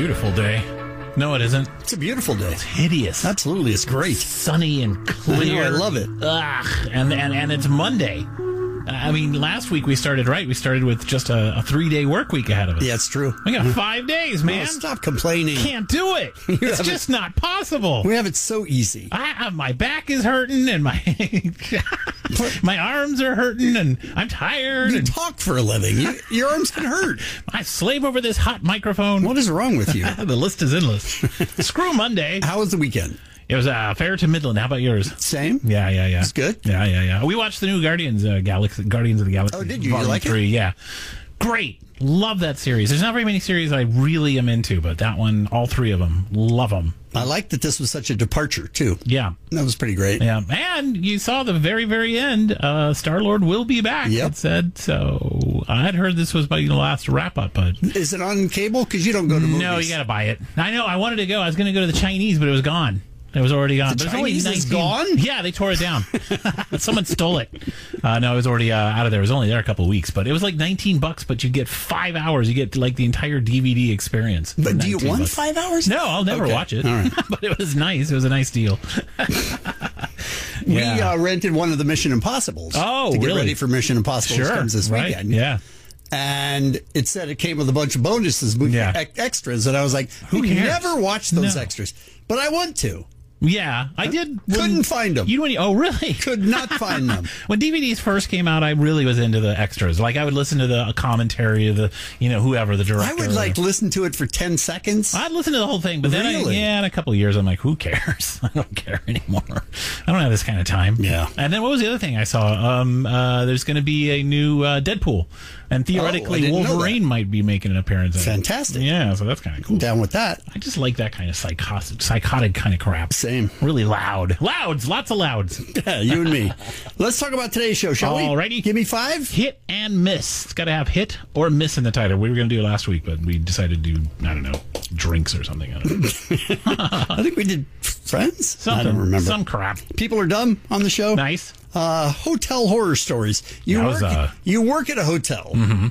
beautiful day. No, it isn't. It's a beautiful day. It's hideous. Absolutely, it's great. Sunny and clear. I love it. Ugh. And it's Monday. I mean, last week we started right. We started with just a 3-day work week ahead of us. Yeah, it's true. We got 5 days, man. Oh, stop complaining. Can't do it. It's just not possible. We have it so easy. My back is hurting and my my arms are hurting and I'm tired. You talk for a living. Your arms can hurt. I slave over this hot microphone. What is wrong with you? The list is endless. Screw Monday. How was the weekend? It was fair to Midland. How about yours? Same. Yeah. It's good. Yeah. We watched the new Guardians of the Galaxy. Oh, did you? You like 3. it? Yeah. Great. Love that series. There's not very many series I really am into, but that one, all 3 of them, love them. I like that this was such a departure, too. Yeah. That was pretty great. Yeah. And you saw the very, very end, Star-Lord will be back, it said. So I had heard this was my last wrap-up, but... Is it on cable? Because you don't go to movies. No, you got to buy it. I know. I wanted to go. I was going to go to the Chinese, but it was gone. It was already gone. The but Chinese only is gone? Yeah, they tore it down. Someone stole it. No, it was already out of there. It was only there a couple of weeks, but it was like $19, but you get 5 hours. You get like the entire DVD experience. But do you want 5 hours? No, I'll never watch it. All right. But it was nice. It was a nice deal. We rented one of the Mission Impossibles. Oh, to get really? ready for Mission Impossible, which comes this weekend. Yeah. And it said it came with a bunch of bonuses, extras, and I was like, Who cares? Never watch those extras. But I want to. Yeah, I did. Couldn't find them. Oh, really? Could not find them. When DVDs first came out, I really was into the extras. Like, I would listen to the commentary of the, whoever the director. I would listen to it for 10 seconds. I'd listen to the whole thing, but then in a couple of years, I'm like, who cares? I don't care anymore. I don't have this kind of time. Yeah. And then what was the other thing I saw? There's going to be a new Deadpool, and theoretically Wolverine might be making an appearance. Fantastic. Yeah, so that's kind of cool. I'm down with that. I just like that kind of psychotic kind of crap. Same. Really loud. Louds. Lots of louds. Yeah, you and me. Let's talk about today's show, shall we? Alrighty. Give me 5. Hit and miss. It's got to have hit or miss in the title. We were going to do it last week, but we decided to do, I don't know, drinks or something. I don't know. I think we did Friends? Something. I don't remember. Some crap. People are dumb on the show. Nice. Hotel horror stories. You work at a hotel. Mm-hmm.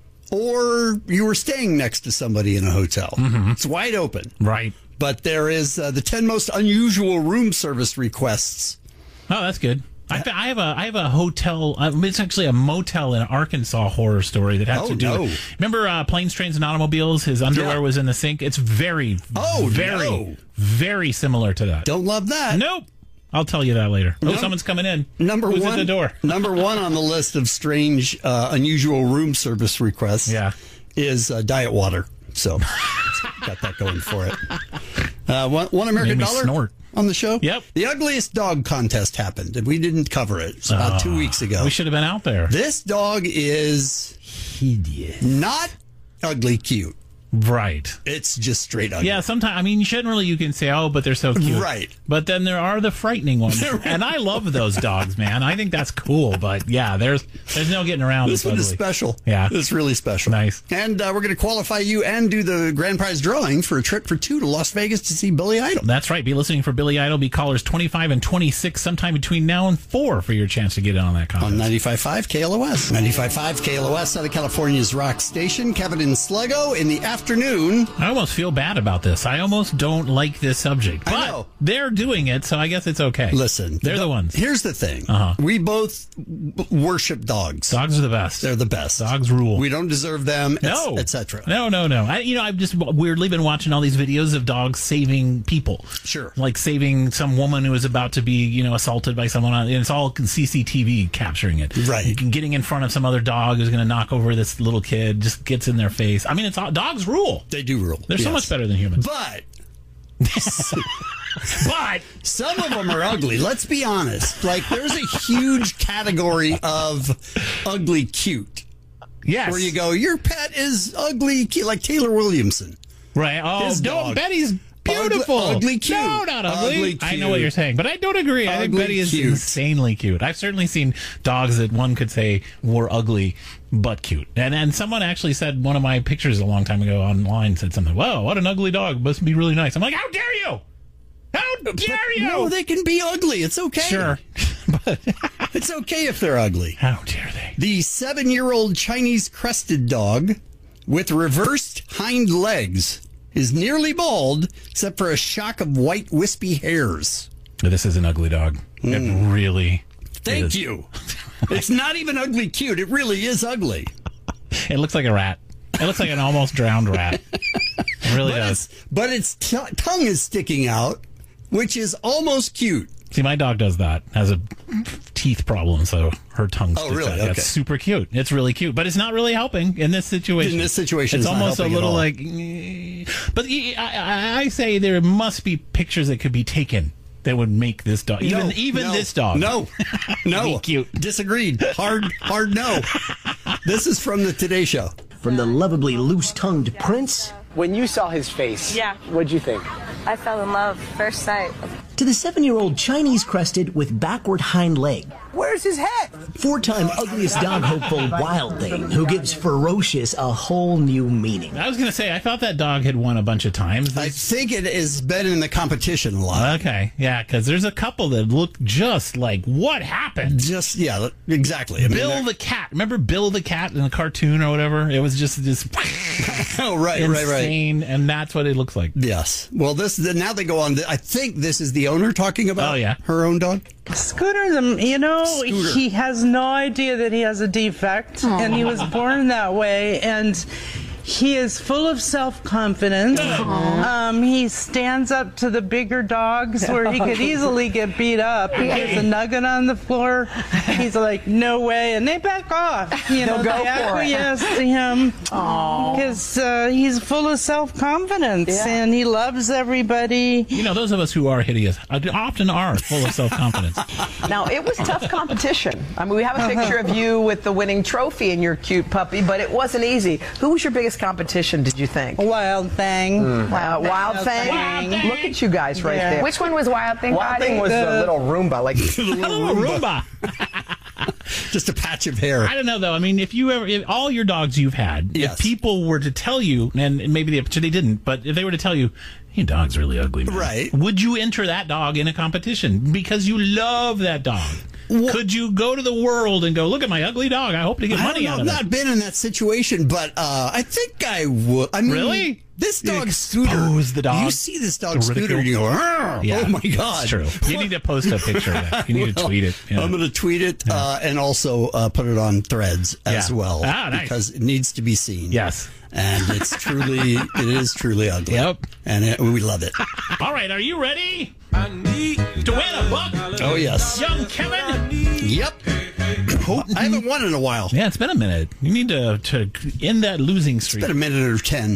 Or you were staying next to somebody in a hotel. Mm-hmm. It's wide open. Right. But there is the 10 most unusual room service requests. Oh, that's good. I have a hotel. It's actually a motel in Arkansas horror story that has to do with. Remember Planes, Trains, and Automobiles? His underwear was in the sink. It's very similar to that. Don't love that. Nope. I'll tell you that later. Someone's coming in. Who's at the door? Number 1 on the list of strange, unusual room service requests is diet water. So, got that going for it. One American dollar snort on the show. Yep. The ugliest dog contest happened, and we didn't cover it. It's about 2 weeks ago. We should have been out there. This dog is hideous. Not ugly cute. Right. It's just straight ugly. Yeah, sometimes, generally you can say, but they're so cute. Right. But then there are the frightening ones. And I love those dogs, man. I think that's cool. But yeah, there's no getting around this one ugly. Is special. Yeah. It's really special. Nice. And we're going to qualify you and do the grand prize drawing for a trip for 2 to Las Vegas to see Billy Idol. That's right. Be listening for Billy Idol. Be callers 25 and 26 sometime between now and 4 for your chance to get in on that contest. On 95.5 KLOS. 95.5 KLOS, Southern California's rock station. Kevin and Sluggo in the afternoon. I almost feel bad about this. I almost don't like this subject. But they're doing it, so I guess it's okay. Listen. They're the ones. Here's the thing. We both worship dogs. Dogs are the best. They're the best. Dogs rule. We don't deserve them, etc. No. I've just weirdly been watching all these videos of dogs saving people. Sure. Like saving some woman who was about to be, assaulted by someone. And it's all CCTV capturing it. Right. Getting in front of some other dog who's going to knock over this little kid, just gets in their face. It's all, dogs rule. They do rule. They're so much better than humans. But some of them are ugly. Let's be honest. Like, there's a huge category of ugly cute. Yes. Where you go, your pet is ugly cute, like Taylor Williamson. Right. Oh, Betty's beautiful. Ugly cute. No, not ugly. Ugly cute. I know what you're saying, but I don't agree. I think Betty is insanely cute. I've certainly seen dogs that one could say were ugly but cute. And someone actually said, one of my pictures a long time ago online said something, "Whoa, what an ugly dog. Must be really nice." I'm like, how dare you? How dare you? No, they can be ugly. It's okay. Sure. But it's okay if they're ugly. How dare they? The 7-year-old Chinese crested dog with reversed hind legs is nearly bald, except for a shock of white, wispy hairs. This is an ugly dog. It really Thank you. It's not even ugly cute. It really is ugly. It looks like a rat. It looks like an almost drowned rat. It really does. But its tongue is sticking out, which is almost cute. See, my dog does that. Has a teeth problem, so her tongue sticks really? out. Okay. It's super cute. It's really cute, but it's not really helping in this situation. In this situation, it's not almost a helping at little all. like. But I say there must be pictures that could be taken that would make this dog, even No. this dog, No. be cute. Disagreed. Hard no. This is from the Today Show. From the lovably loose-tongued prince When you saw his face, Yeah. what'd you think? I fell in love first sight. to the 7-year-old Chinese crested with backward hind leg. Where's his head? 4-time ugliest dog hopeful Wild Thing, who gives ferocious a whole new meaning. I was going to say, I thought that dog had won a bunch of times. I think it has been in the competition a lot. Okay, yeah, because there's a couple that look just like, what happened? Yeah, exactly. I mean, Bill the cat. Remember Bill the cat in the cartoon or whatever? It was just this oh, right. insane, and that's what it looks like. Yes. Well, now they go on. I think this is the owner talking about her own dog. Scooter, he has no idea that he has a defect, and he was born that way, and he is full of self-confidence. He stands up to the bigger dogs where he could easily get beat up. He gets a nugget on the floor. He's like, no way, and they back off. They acquiesce to him because he's full of self-confidence, and he loves everybody. Those of us who are hideous often are full of self-confidence. Now, it was tough competition. I mean, we have a picture of you with the winning trophy and your cute puppy, but it wasn't easy. Who was your biggest competition, did you think? Wild Thing. Wild Thing. Look at you guys right there. Which one was Wild Thing? Wild Thing was the little Roomba, like A little Roomba. Just a patch of hair. I don't know, though. I mean, if all your dogs you've had, if people were to tell you, and maybe they didn't, but if they were to tell you, your dog's really ugly, man, right? Would you enter that dog in a competition because you love that dog? Could you go to the world and go, look at my ugly dog? I hope to get money out of it. I've not been in that situation, but I think I would. I mean, really? This dog, Scooter. The dog. You see this dog, Scooter, and you go, oh my God. It's true. You need to post a picture of that. You need to tweet it. Yeah. I'm going to tweet it and also put it on Threads as well. Nice. Because it needs to be seen. Yes. And it is truly ugly. Yep. And we love it. All right. Are you ready to win a buck? Oh, yes. Young Kevin? Yep. I haven't won in a while. Yeah, it's been a minute. You need to end that losing streak. It's been a minute or 10.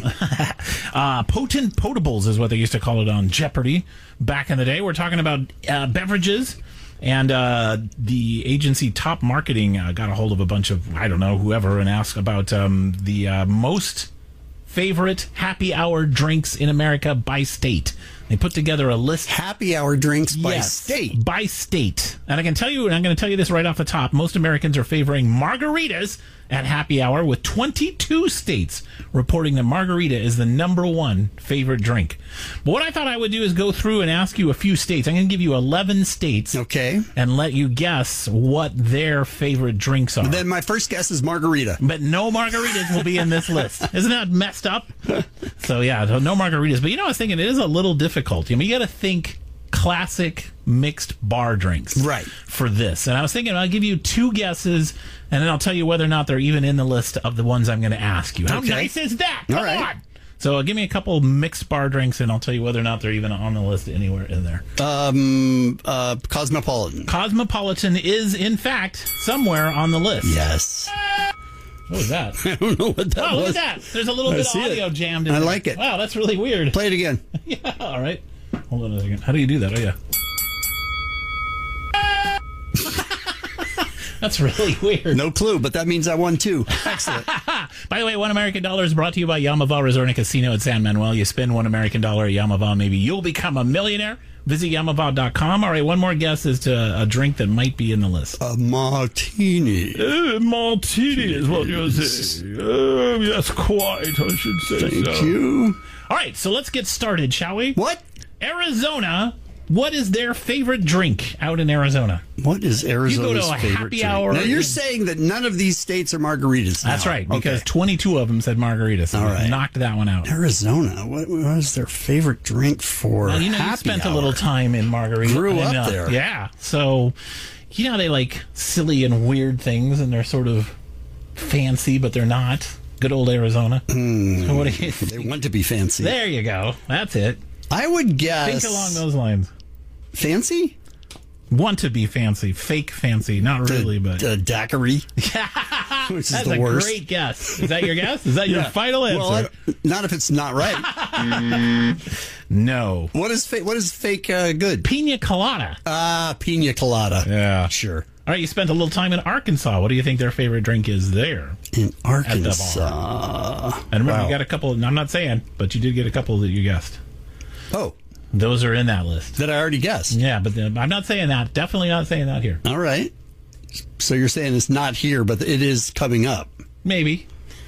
Potent Potables is what they used to call it on Jeopardy back in the day. We're talking about beverages. And the agency Top Marketing got a hold of a bunch of, whoever, and asked about the most favorite happy hour drinks in America by state. They put together a list. Happy hour drinks by state. By state. And I can tell you, and I'm going to tell you this right off the top, most Americans are favoring margaritas at happy hour, with 22 states reporting that margarita is the number one favorite drink. But what I thought I would do is go through and ask you a few states. I'm going to give you 11 states. Okay. And let you guess what their favorite drinks are. Then my first guess is margarita. But no margaritas will be in this list. Isn't that messed up? So, no margaritas. But I was thinking it is a little difficult. You got to think classic mixed bar drinks for this. And I was thinking I'll give you two guesses, and then I'll tell you whether or not they're even in the list of the ones I'm going to ask you. How nice is that? Come on. So give me a couple mixed bar drinks, and I'll tell you whether or not they're even on the list anywhere in there. Cosmopolitan. Cosmopolitan is, in fact, somewhere on the list. Yes. What was that? I don't know what that was. Oh, look at that. There's a little bit of audio jammed in I there. like it. Wow, that's really weird. Play it again. Yeah, all right. Hold on a second. How do you do that? Oh, yeah. That's really weird. No clue, but that means I won too. Excellent. By the way, $1 American is brought to you by Yamava Resort and Casino at San Manuel. You spend $1 American at Yamava, maybe you'll become a millionaire. Visit Yamava.com. All right, one more guess as to a drink that might be in the list. A martini. Martini is what you're saying. Yes, quite, I should say. Thank you. All right, so let's get started, shall we? What? Arizona What is their favorite drink out in Arizona? What is Arizona's You go to a favorite happy drink? hour. Now, you're saying that none of these states are margaritas now. That's right, because 22 of them said margaritas. So all right. Knocked that one out. Arizona, what is their favorite drink for Well, you happy spent hour? a little time in Margarita. Grew up there. Yeah. So, they like silly and weird things, and they're sort of fancy, but they're not. Good old Arizona. So what do you think? They want to be fancy. There you go. That's it. I would guess... Think along those lines. Fancy? Want to be fancy. Fake fancy. Not really, but... daiquiri? Which is That's the worst. a great guess. Is that your guess? Is that your final answer? Well, not if it's not right. No. What is fake good? Pina colada. Pina colada. Yeah. Sure. All right, you spent a little time in Arkansas. What do you think their favorite drink is there? In Arkansas. At the bar. And remember, you got a couple, I'm not saying, but you did get a couple that you guessed. Oh. Those are in that list. That I already guessed. Yeah, but I'm not saying that. Definitely not saying that here. All right. So you're saying it's not here, but it is coming up. Maybe.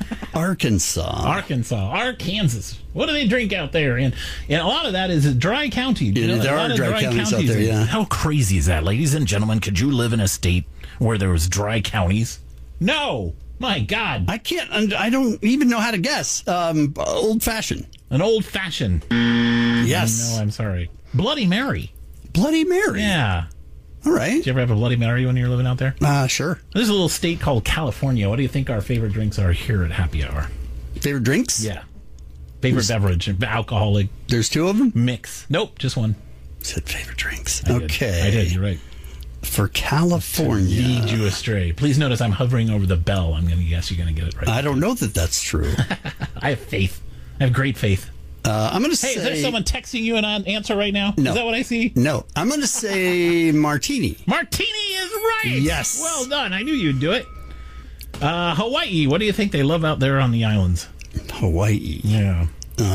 Arkansas. What do they drink out there? And a lot of that is a dry county. There are dry counties out there, yeah. How crazy is that? Ladies and gentlemen, could you live in a state where there was dry counties? No. My God. I don't even know how to guess. Old-fashioned. An old-fashioned. Yes. No, I'm sorry. Bloody Mary. Bloody Mary? Yeah. All right. Did you ever have a Bloody Mary when you were living out there? Sure. There's a little state called California. What do you think our favorite drinks are here at Happy Hour? Favorite drinks? Yeah. Favorite beverage, alcoholic. There's two of them? Mix. Nope, just one. Said favorite drinks. I okay. did. You're right. For California. To lead you astray. Please notice I'm hovering over the bell. I'm going to guess you're going to get it right. I don't know that that's true. I have faith. I have great faith. I'm going to say... Hey, is there someone texting you an answer right now? No. Is that what I see? No. I'm going to say martini. Martini is right. Yes. Well done. I knew you'd do it. Hawaii. What do you think they love out there on the islands? Hawaii. Yeah.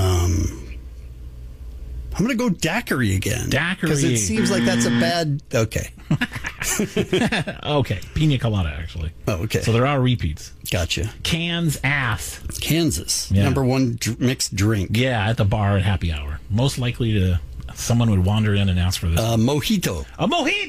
I'm going to go daiquiri again. Daiquiri. Because it seems like that's a bad... Okay. Okay. Pina colada, actually. Oh, okay. So there are repeats. Gotcha. Kansas. Yeah. Number one mixed drink. Yeah, at the bar at happy hour. Most likely someone would wander in and ask for this. Mojito. A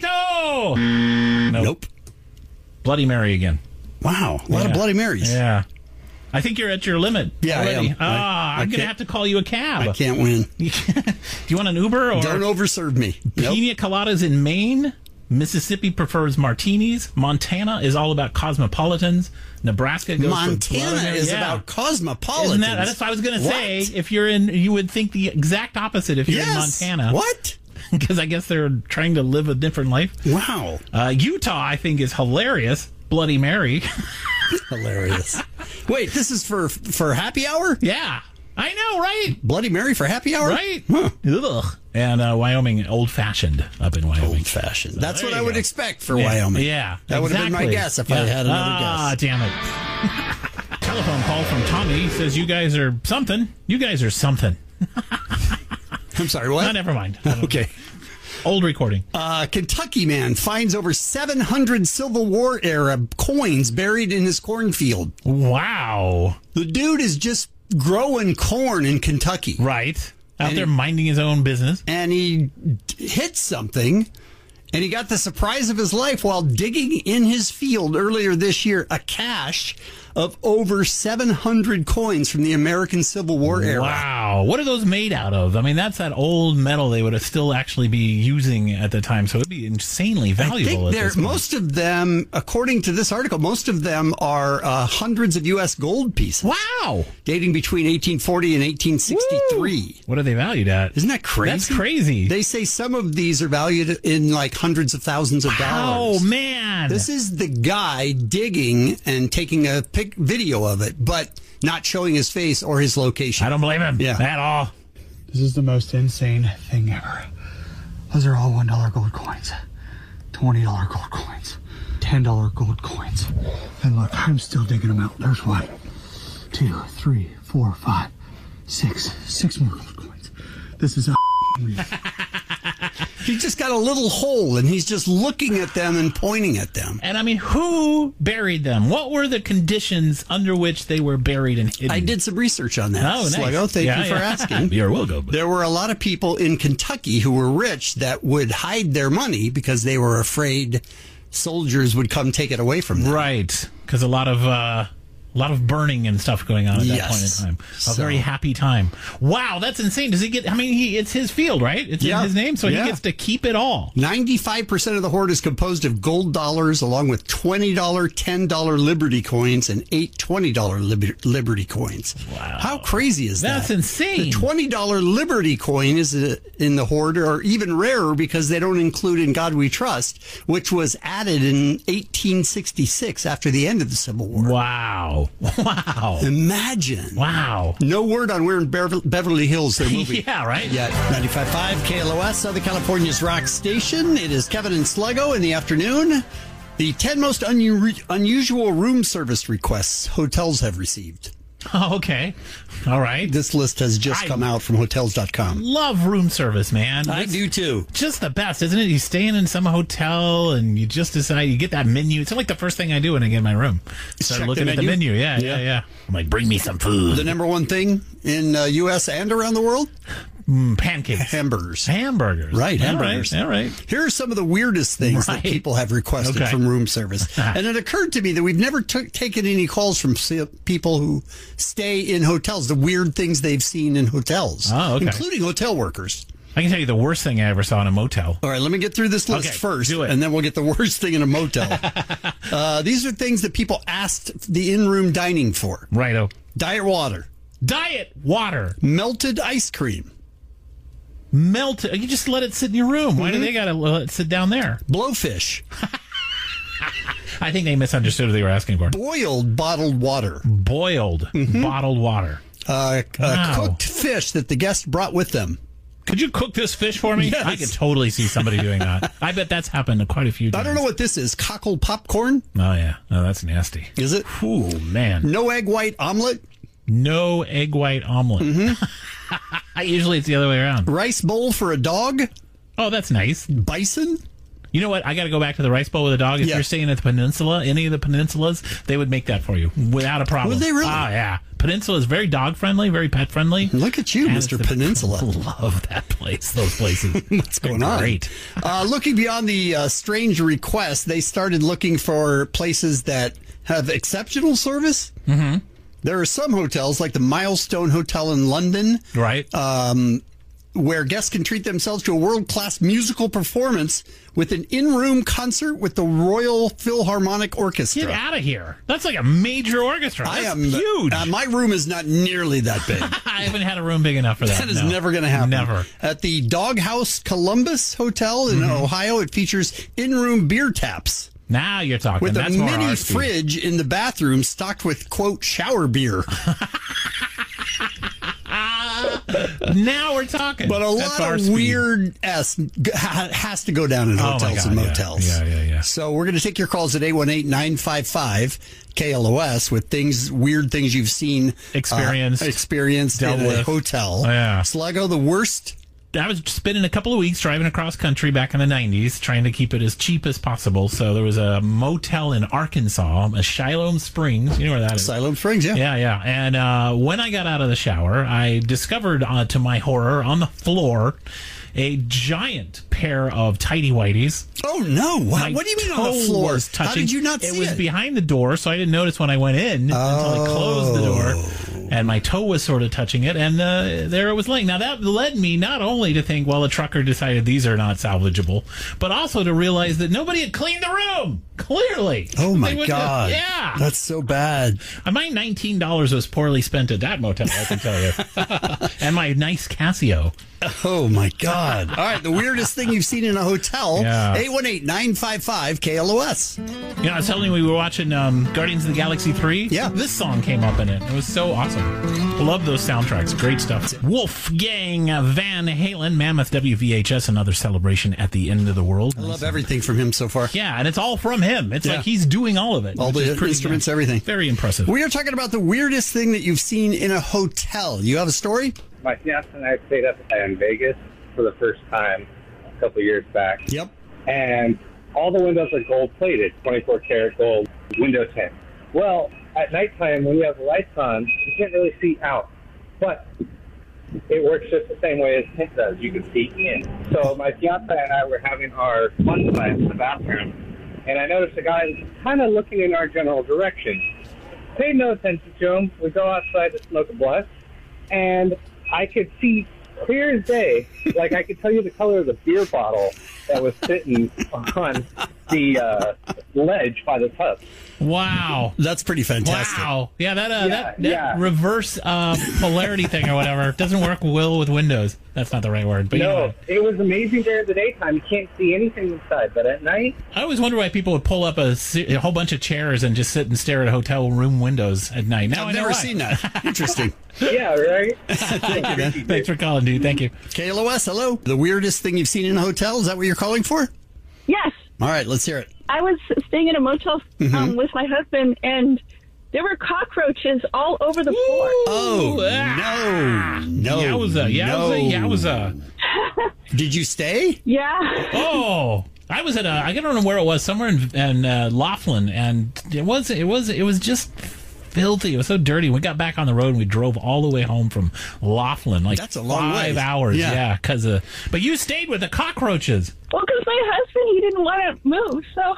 mojito! Nope. Bloody Mary again. Wow. A lot of Bloody Marys. Yeah. I think you're at your limit. Yeah, already. I am. I'm going to have to call you a cab. I can't win. Do you want an Uber? Or Don't overserve me. Pina coladas in Maine. Mississippi prefers martinis. Montana is all about cosmopolitans. Nebraska goes Montana is about cosmopolitans. Isn't that's what I was going to say. If you're in, you would think the exact opposite if you're in Montana. What? Because I guess they're trying to live a different life. Wow. Utah, I think, is hilarious. Bloody Mary. Hilarious. Wait, this is for happy hour? Yeah. I know, right? Bloody Mary for happy hour? Right? Huh. Ugh. And Wyoming, old-fashioned up in Wyoming. Old-fashioned. So that's what I would expect for Wyoming. Yeah. That would have been my guess if I had another guess. Ah, damn it. Telephone call from Tommy. He says, you guys are something. You guys are something. I'm sorry, what? No, never mind. Okay. Old recording. Kentucky man finds over 700 Civil War era coins buried in his cornfield. Wow. The dude is just growing corn in Kentucky. Right. Out there minding his own business. And he hit something, and he got the surprise of his life while digging in his field earlier this year, a cache of over 700 coins from the American Civil War era. Wow. What are those made out of? I mean, that's that old metal they would have still actually be using at the time, so it would be insanely valuable. I think most of them, according to this article, most of them are hundreds of U.S. gold pieces. Wow. Dating between 1840 and 1863. Woo. What are they valued at? Isn't that crazy? That's crazy. They say some of these are valued in like hundreds of thousands of dollars. Oh, man. This is the guy digging and taking a video of it, but not showing his face or his location. I don't blame him at all. This is the most insane thing ever. Those are all $1 gold coins, $20 gold coins, $10 gold coins. And look, I'm still digging them out. There's 1, 2, 3, 4, 5, 6 more gold coins. This is He's just got a little hole, and he's just looking at them and pointing at them. And I mean, who buried them? What were the conditions under which they were buried and hidden? I did some research on that. Oh, nice. Sluggo, thank you for asking. You're welcome. There were a lot of people in Kentucky who were rich that would hide their money because they were afraid soldiers would come take it away from them. Right, because a lot of burning and stuff going on at that point in time. A very happy time. Wow, that's insane. Does he get? I mean, it's his field, right? It's in his name, so he gets to keep it all. 95% of the hoard is composed of gold dollars, along with $20, $10 Liberty coins, and 8 $20 Liberty coins. Wow, how crazy is that? That's insane. The $20 Liberty coin is in the hoard, or even rarer because they don't include "In God We Trust," which was added in 1866 after the end of the Civil War. Wow. Wow. Imagine. Wow. No word on where in Beverly Hills they're moving. Yeah, right? Yeah. 95.5 KLOS, Southern California's rock station. It is Kevin and Sluggo in the afternoon. The 10 most unusual room service requests hotels have received. Oh, okay. All right. This list has just come out from Hotels.com. Love room service, man. I do too. Just the best, isn't it? You staying in some hotel and you just decide, you get that menu. It's like the first thing I do when I get in my room. Start looking at the menu. Yeah. I'm like, bring me some food. The number one thing in U.S. and around the world? Pancakes. Hamburgers. Right, hamburgers. All right. Here are some of the weirdest things that people have requested from room service. And it occurred to me that we've never taken any calls from people who stay in hotels, the weird things they've seen in hotels, including hotel workers. I can tell you the worst thing I ever saw in a motel. All right, let me get through this list first, and then we'll get the worst thing in a motel. These are things that people asked the in-room dining for. Righto. Diet water. Melted ice cream. You just let it sit in your room. Why do they got to let it sit down there? Blowfish. I think they misunderstood what they were asking for. Boiled bottled water. Bottled water. Cooked fish that the guest brought with them. Could you cook this fish for me? Yes. I could totally see somebody doing that. I bet that's happened quite a few times. I don't know what this is. Cockle popcorn? Oh, yeah. No, that's nasty. Is it? Ooh, man. No egg white omelet? No egg white omelet. Usually it's the other way around. Rice bowl for a dog? Oh, that's nice. Bison? You know what? I got to go back to the rice bowl with a dog. If you're staying at the peninsula, any of the peninsulas, they would make that for you without a problem. Would they really? Oh, yeah. Peninsula is very dog friendly, very pet friendly. Look at you, Mr. Peninsula. I love that place, those places. What's going on? Great. Looking beyond the strange requests, they started looking for places that have exceptional service. Mm-hmm. There are some hotels, like the Milestone Hotel in London, right, where guests can treat themselves to a world-class musical performance with an in-room concert with the Royal Philharmonic Orchestra. Get out of here. That's like a major orchestra. That's huge. My room is not nearly that big. I haven't had a room big enough for that. That is never going to happen. Never. At the Doghouse Columbus Hotel in Ohio, it features in-room beer taps. Now you're talking. With That's a more mini fridge in the bathroom stocked with, quote, shower beer. Now we're talking. But a lot of weird has to go down in hotels and motels. Yeah. So we're going to take your calls at 818-955-KLOS with weird things you've seen. Experienced dealt in with. a hotel. Yeah. Sluggo, the worst. I was spending a couple of weeks driving across country back in the 90s, trying to keep it as cheap as possible. So there was a motel in Arkansas, Siloam Springs. You know where that is? Siloam Springs, yeah. Yeah. And when I got out of the shower, I discovered, to my horror, on the floor, a giant pair of tighty-whities. Oh, no. What do you mean on the floor? How did you not see it? It was behind the door, so I didn't notice when I went in until I closed the door. And my toe was sort of touching it, and there it was laying. Now, that led me not only to think, well, the trucker decided these are not salvageable, but also to realize that nobody had cleaned the room, clearly. Oh, my God. Yeah. That's so bad. My $19 was poorly spent at that motel, I can tell you. And my nice Casio. Oh, my God. All right, the weirdest thing you've seen in a hotel, 818-955-KLOS. You know, I was telling you we were watching Guardians of the Galaxy 3. Yeah. This song came up in it. It was so awesome. Love those soundtracks. Great stuff. Wolfgang Van Halen, Mammoth WVHS, another celebration at the end of the world. I love everything from him so far. Yeah, and it's all from him. It's like he's doing all of it. All the instruments, everything. Very impressive. We are talking about the weirdest thing that you've seen in a hotel. You have a story? My fiance and I stayed up in Vegas for the first time, couple of years back. Yep. And all the windows are gold-plated, 24-karat gold window tint. Well, at nighttime, when you have the lights on, you can't really see out. But it works just the same way as tint does. You can see in. So my fiance and I were having our lunch class in the bathroom, and I noticed a guy kind of looking in our general direction. Paid no attention to him. We go outside to smoke a blunt, and I could see clear as day, like I could tell you the color of the beer bottle that was sitting on the ledge by the tub. Wow. That's pretty fantastic. Wow. Yeah, that reverse polarity thing or whatever doesn't work well with Windows. That's not the right word. But no, it was amazing during the daytime. You can't see anything inside, but at night... I always wonder why people would pull up a whole bunch of chairs and just sit and stare at hotel room windows at night. Now I've never seen that. Interesting. Yeah, right? Thank you, man. Thanks for calling, dude. Thank you. KLOS, hello. The weirdest thing you've seen in a hotel, is that what you're calling for? Yes. All right, let's hear it. I was staying in a motel with my husband, and there were cockroaches all over the floor. Oh, no. Yowza. Did you stay? Yeah. Oh, I was at I don't know where it was, somewhere in Laughlin, and it was just filthy. It was so dirty. We got back on the road and we drove all the way home from Laughlin. Like that's a long 5 way. hours. Yeah, but you stayed with the cockroaches. Well, because my husband, he didn't want to move, so...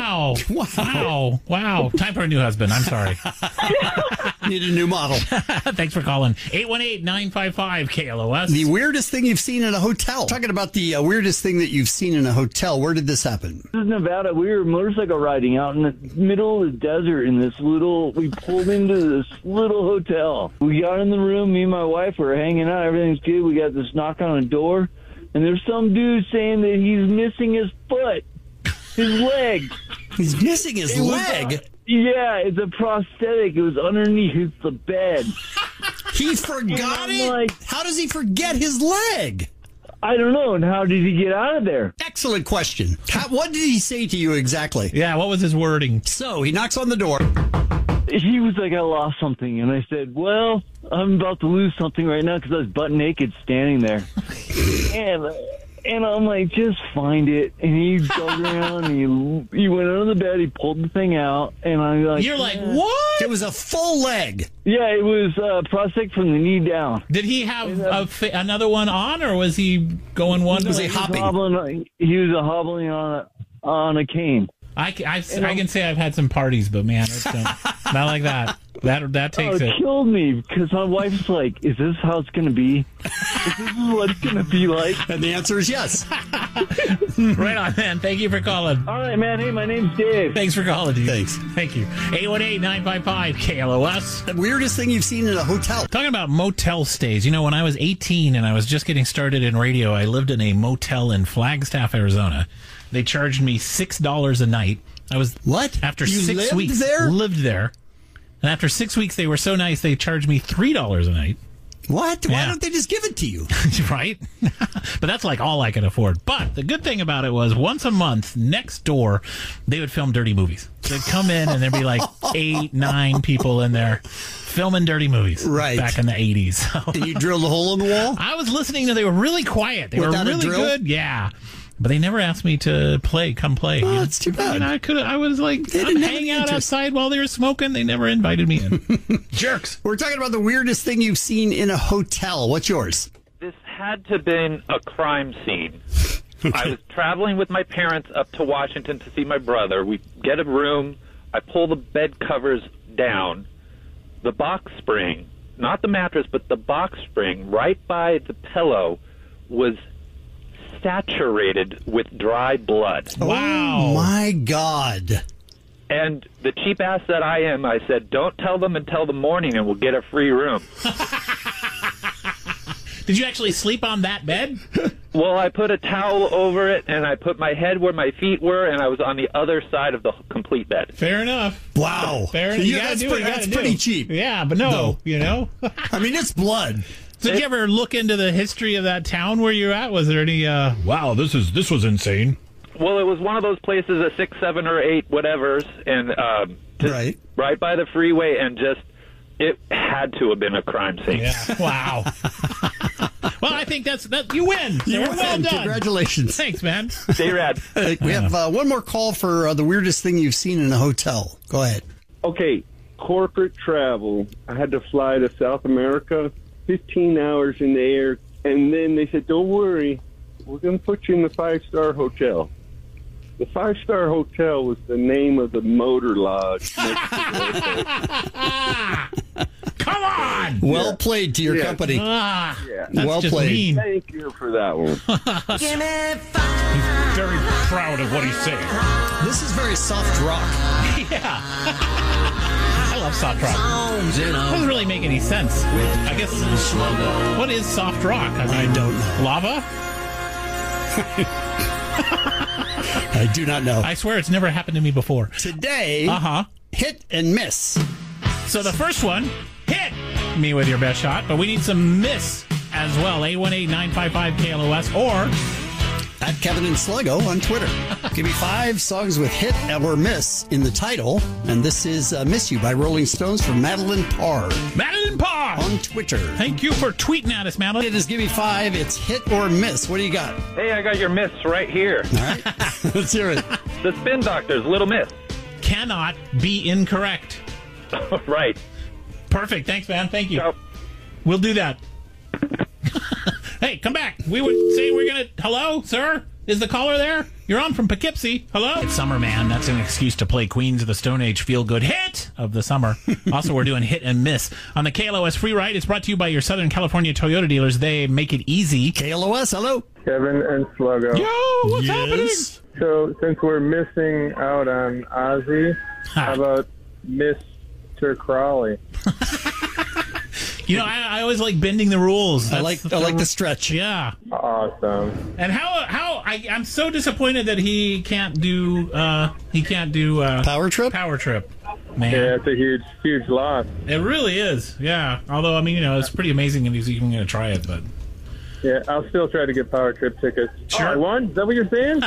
Wow. Time for a new husband. I'm sorry. Need a new model. Thanks for calling. 818-955-KLOS. The weirdest thing you've seen in a hotel. Talking about the weirdest thing that you've seen in a hotel. Where did this happen? This is Nevada. We were motorcycle riding out in the middle of the desert in this we pulled into this little hotel. We got in the room, me and my wife were hanging out. Everything's good. We got this knock on the door. And there's some dude saying that he's missing his foot, his leg. He's missing his leg? Yeah, it's a prosthetic. It was underneath the bed. He forgot it? Like, how does he forget his leg? I don't know. And how did he get out of there? Excellent question. What did he say to you exactly? Yeah, what was his wording? So he knocks on the door. He was like, I lost something. And I said, well, I'm about to lose something right now because I was butt naked standing there. and I'm like, just find it. And he dug around and he went under the bed. He pulled the thing out. And I'm like, you're like, what? It was a full leg. Yeah, it was prosthetic from the knee down. Did he have another one on, or was he going one? Was he hopping? He was hobbling on a cane. I can say I've had some parties, but man, not like that. That takes it. It killed me because my wife's like, "Is this how it's going to be? Is this what it's going to be like?" And the answer is yes. Right on, man. Thank you for calling. All right, man. Hey, my name's Dave. Thanks for calling, dude. Thanks. Thank you. 818-955-KLOS. The weirdest thing you've seen in a hotel. Talking about motel stays. You know, when I was 18 and I was just getting started in radio, I lived in a motel in Flagstaff, Arizona. They charged me $6 a night. I was after you 6 weeks lived there, and after 6 weeks they were so nice they charged me $3 a night. What? Why don't they just give it to you? Right? But that's like all I could afford. But the good thing about it was once a month, next door, they would film dirty movies. They'd come in and there'd be like 8, 9 people in there filming dirty movies. Right. Back in the 80s. So. And you drilled a hole in the wall? I was listening to. They were really quiet. They Without were really good. Yeah. But they never asked me to come play. Oh, that's too bad. I was like, I'm hanging out outside while they were smoking. They never invited me in. Jerks. We're talking about the weirdest thing you've seen in a hotel. What's yours? This had to have been a crime scene. Okay. I was traveling with my parents up to Washington to see my brother. We get a room. I pull the bed covers down. The box spring, not the mattress, but the box spring right by the pillow was saturated with dry blood. Wow. Oh, my God. And the cheap ass that I am, I said, don't tell them until the morning and we'll get a free room. Did you actually sleep on that bed? Well, I put a towel over it, and I put my head where my feet were, and I was on the other side of the complete bed. Fair enough. Wow. Fair enough. That's pretty cheap. Yeah, but no. You know? I mean, it's blood. So did you ever look into the history of that town where you're at? Was there any, wow, this was insane? Well, it was one of those places at 6, 7, or 8 whatevers, and right by the freeway, and just, it had to have been a crime scene. Yeah. Wow. Well, I think that you win. You win. Well done. Congratulations. Thanks, man. Stay rad. We have one more call for the weirdest thing you've seen in a hotel. Go ahead. Okay, corporate travel. I had to fly to South America, 15 hours in the air, and then they said, don't worry, we're going to put you in the 5-star hotel. The 5-star hotel was the name of the motor lodge next to the hotel. Come on! Well played to your company. That's well just played. mean. Thank you for that one. He's very proud of what he's saying. This is very soft rock. Yeah. I love soft rock. Doesn't really make any sense. I guess, what is soft rock? I don't know. Lava? I do not know. I swear it's never happened to me before. Today, hit and miss. So the first one, hit me with your best shot, but we need some miss as well. 818-955-KLOS or at Kevin and Sluggo on Twitter. Give me 5 songs with hit or miss in the title. And this is Miss You by Rolling Stones from Madeline Parr. Madeline Parr! On Twitter. Thank you for tweeting at us, Madeline. It is Give Me 5. It's hit or miss. What do you got? Hey, I got your miss right here. All right. Let's hear it. The Spin Doctors, Little Miss. Cannot be incorrect. Right. Perfect. Thanks, man. Thank you. Ciao. We'll do that. Hey, come back. We would say we're going to... Hello, sir? Is the caller there? You're on from Poughkeepsie. Hello? It's summer, man. That's an excuse to play Queens of the Stone Age feel-good hit of the summer. Also, we're doing hit and miss. On the KLOS Free Ride, it's brought to you by your Southern California Toyota dealers. They make it easy. KLOS, hello. Kevin and Sluggo. Yo, what's happening? So, since we're missing out on Ozzy, how about Mr. Crawley? You know, I always like bending the rules. I like the stretch. Yeah. Awesome. And I'm so disappointed that he can't do Power Trip? Power Trip. Man. Yeah, it's a huge loss. It really is. Yeah. Although, I mean, you know, it's pretty amazing if he's even going to try it, but Yeah, I'll still try to get Power Trip tickets. Sure. I won? Is that what you're saying?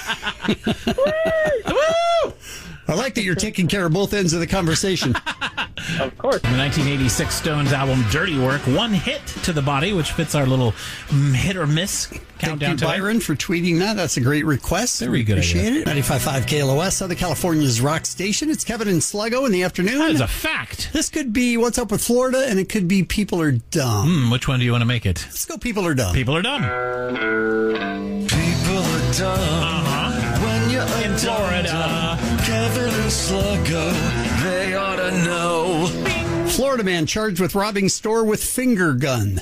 Woo! I like that you're taking care of both ends of the conversation. Of course. The 1986 Stones album Dirty Work, one hit to the body, which fits our little hit or miss countdown. Thank you, Byron, for tweeting that. That's a great request. Very good. Appreciate it. 95.5 KLOS, Southern California's rock station. It's Kevin and Sluggo in the afternoon. That is a fact. This could be What's Up with Florida, and it could be People Are Dumb. Which one do you want to make it? Let's go People Are Dumb. People are dumb. People are dumb. When you're in Florida. Kevin and Sluggo, they ought to know. Florida man charged with robbing store with finger gun.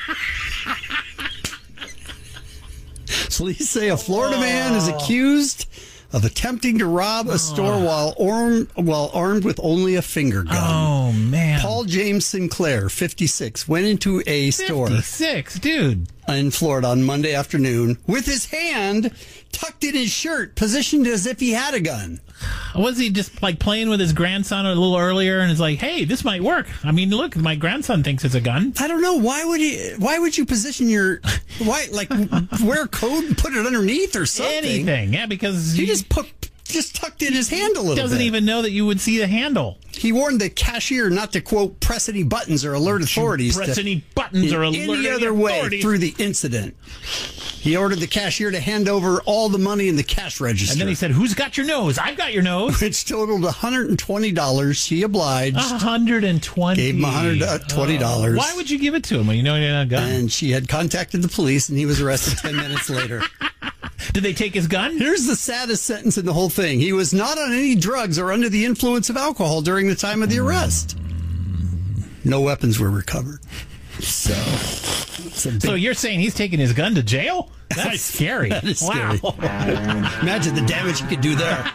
Police say a Florida man is accused of attempting to rob a store while armed with only a finger gun. Oh, man. Paul James Sinclair, 56, went into a store 56, dude. in Florida on Monday afternoon with his hand tucked in his shirt, positioned as if he had a gun. Was he just like playing with his grandson a little earlier and is like, hey, this might work? I mean, look, my grandson thinks it's a gun. I don't know. Why would you position your, wear a coat and put it underneath or something? Anything. Yeah, because he just tucked in his hand a little bit. Doesn't even know that you would see the handle. He warned the cashier not to, quote, press any buttons or alert authorities. Press any buttons or alert any other way through the incident. He ordered the cashier to hand over all the money in the cash register. And then he said, who's got your nose? I've got your nose. Which totaled $120. She obliged. $120. Gave him $120. Why would you give it to him when you know he had a gun? And she had contacted the police, and he was arrested 10 minutes later. Did they take his gun? Here's the saddest sentence in the whole thing. He was not on any drugs or under the influence of alcohol during the time of the arrest. No weapons were recovered. So you're saying he's taking his gun to jail? That's scary. That is wow. scary. Imagine the damage he could do there.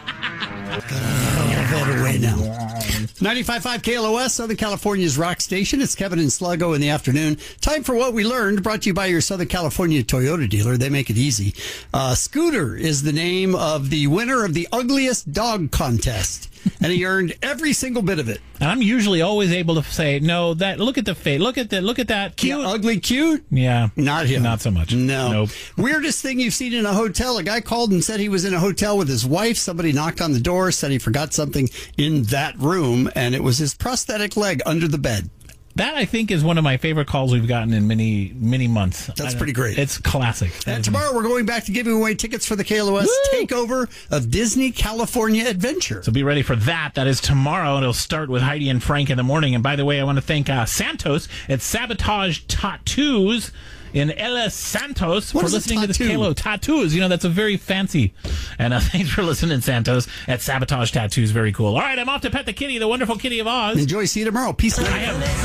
Away now. 95.5 KLOS, Southern California's rock station. It's Kevin and Sluggo in the afternoon. Time for What We Learned, brought to you by your Southern California Toyota dealer. They make it easy. Scooter is the name of the winner of the ugliest dog contest. And he earned every single bit of it. And I'm usually always able to say, no, that look at the face, look at that, cute, yeah, ugly, cute. Yeah, not him, not so much. No, nope. Weirdest thing you've seen in a hotel? A guy called and said he was in a hotel with his wife. Somebody knocked on the door, said he forgot something in that room, and it was his prosthetic leg under the bed. That, I think, is one of my favorite calls we've gotten in many months. That's pretty great. It's classic. And tomorrow we're going back to giving away tickets for the KLOS takeover of Disney California Adventure. So be ready for that. That is tomorrow, and it'll start with Heidi and Frank in the morning. And by the way, I want to thank Santos at Sabotage Tattoos in Los Santos for listening to this KLO. Tattoos, that's a very fancy. And thanks for listening, Santos, at Sabotage Tattoos. Very cool. All right, I'm off to pet the kitty, the wonderful kitty of Oz. Enjoy. See you tomorrow. Peace. I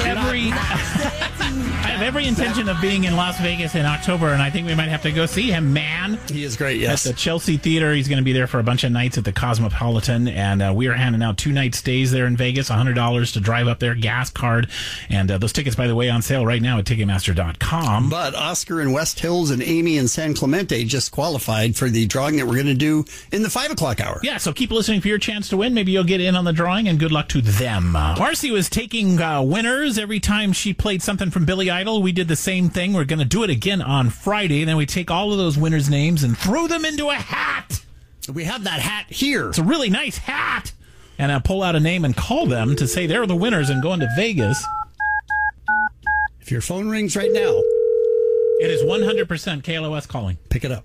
have every intention of being in Las Vegas in October, and I think we might have to go see him, man. He is great, yes. At the Chelsea Theater. He's going to be there for a bunch of nights at the Cosmopolitan, and we are handing out 2-night stays there in Vegas, $100 to drive up there, gas card. And those tickets, by the way, on sale right now at Ticketmaster.com. But Oscar in West Hills and Amy in San Clemente just qualified for the drawing that we're going to do in the 5 o'clock hour. Yeah, so keep listening for your chance to win. Maybe you'll get in on the drawing, and good luck to them. Marcy was taking winners every time she played something from Billy Idol. We did the same thing. We're going to do it again on Friday. Then we take all of those winners' names and throw them into a hat. We have that hat here. It's a really nice hat. And pull out a name and call them to say they're the winners and go into Vegas. If your phone rings right now, it is 100% KLOS calling. Pick it up.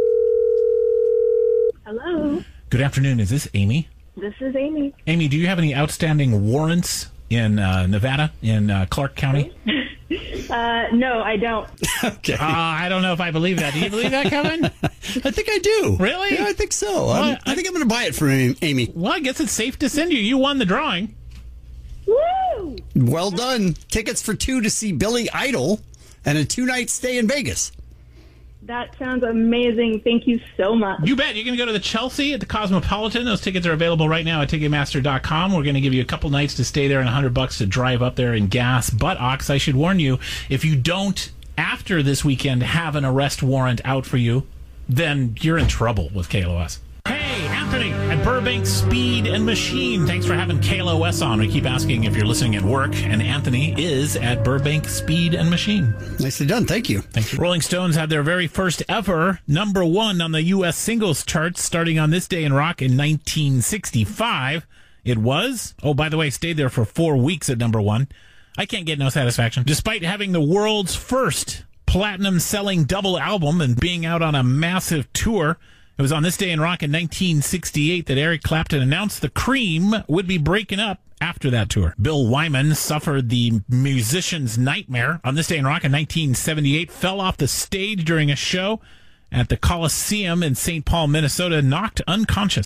Hello. Good afternoon. Is this Amy? This is Amy. Amy, do you have any outstanding warrants in Nevada, in Clark County? No, I don't. Okay. I don't know if I believe that. Do you believe that, Kevin? I think I do. Really? Yeah, I think so. Well, I think I'm going to buy it for Amy. Well, I guess it's safe to send you. You won the drawing. Woo! Well done. Tickets for 2 to see Billy Idol and a 2-night stay in Vegas. That sounds amazing. Thank you so much. You bet. You can go to the Chelsea at the Cosmopolitan. Those tickets are available right now at Ticketmaster.com. We're going to give you a couple nights to stay there and $100 to drive up there in gas. But, Ox, I should warn you, if you don't, after this weekend, have an arrest warrant out for you, then you're in trouble with KLOS. Hey, Anthony at Burbank Speed and Machine. Thanks for having KLOS on. We keep asking if you're listening at work, and Anthony is at Burbank Speed and Machine. Nicely done. Thank you. Thank you. Rolling Stones had their very first ever #1 on the U.S. singles charts starting on This Day in Rock in 1965. It was, by the way, stayed there for 4 weeks at #1. I can't get no satisfaction. Despite having the world's first platinum-selling double album and being out on a massive tour, it was on This Day in Rock in 1968 that Eric Clapton announced the Cream would be breaking up after that tour. Bill Wyman suffered the musician's nightmare on This Day in Rock in 1978, fell off the stage during a show at the Coliseum in St. Paul, Minnesota, knocked unconscious.